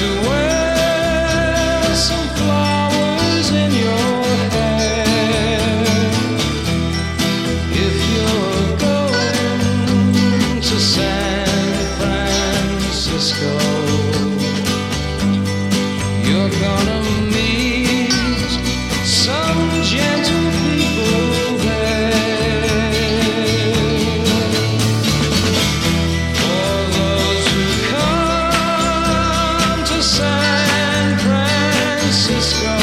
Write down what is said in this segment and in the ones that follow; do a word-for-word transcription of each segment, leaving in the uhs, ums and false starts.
to wear some flowers in your hair. If you're going to San Francisco, you're gonna meet some gentle people there. For those who come to San Francisco,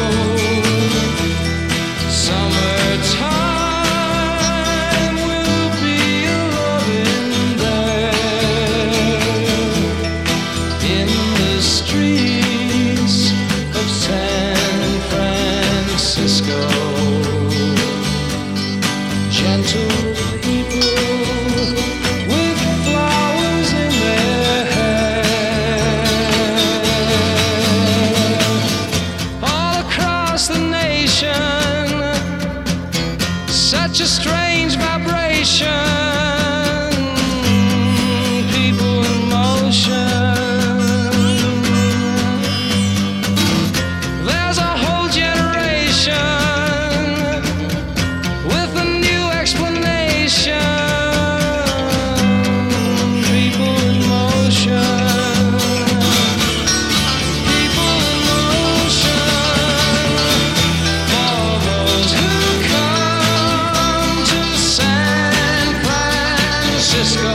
summertime will be loving there. In the streets of San Francisco, gentle people with flowers in their hair. All across the nation, such a strange vibration, people in motion. There's a whole generation with a new explanation. People in motion. People in motion. For those who come to San Francisco,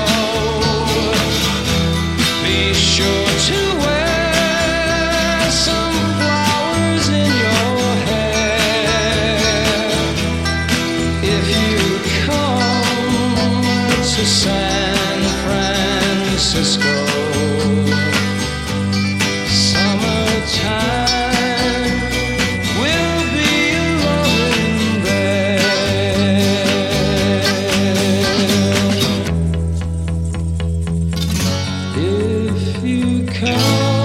be sure to wear some flowers in your hair. If you come to San Francisco, summertime will be loving there. If you come